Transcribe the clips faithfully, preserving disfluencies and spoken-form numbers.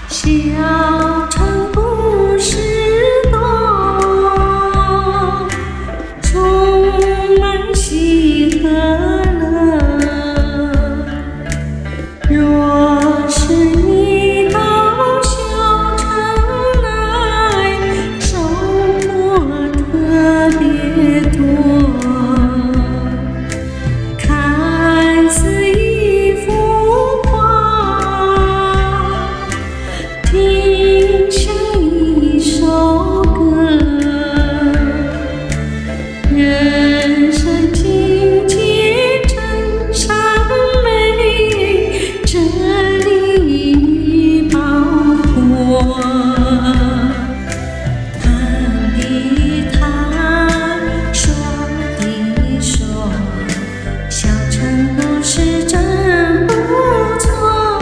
小城故事多，充满喜和乐。若是你到小城来，收获特别多。看似一幅画，听像一首歌，人生境界真善美，这里包括。谈的谈，说的说，小城故事真不错。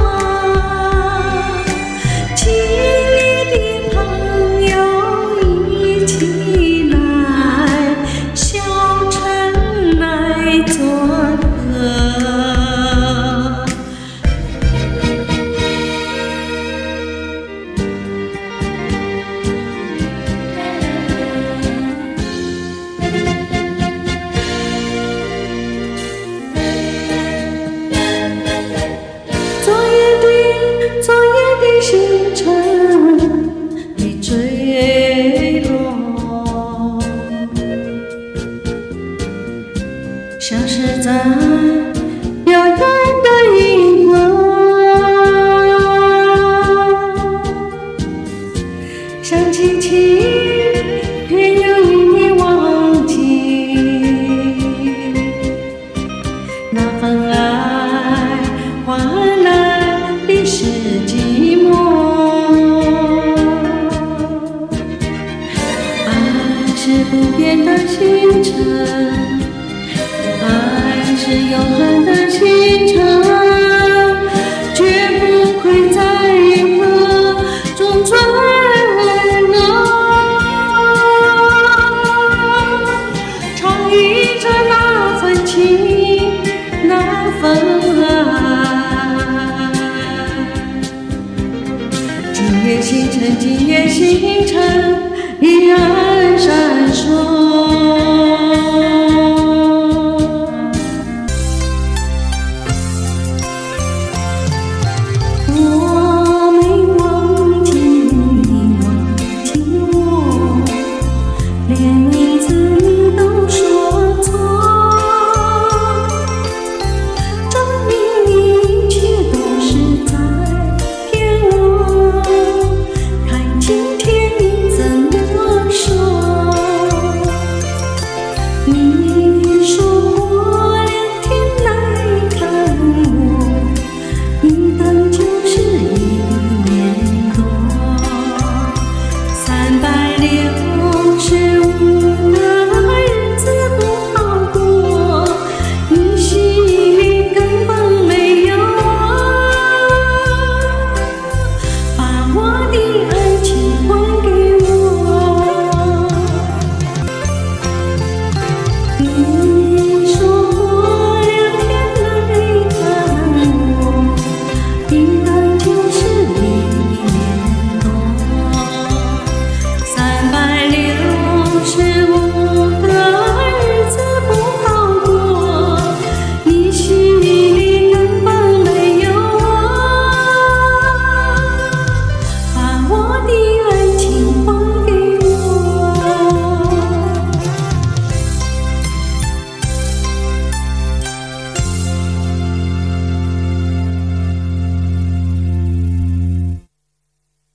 亲密的朋友一起来，小城来做客。昨夜的昨夜的星辰的坠落，像是在遥远的银河，想轻轻偏又已忘记那份爱换来的是寂寞。爱是不变的星辰，爱是永恒的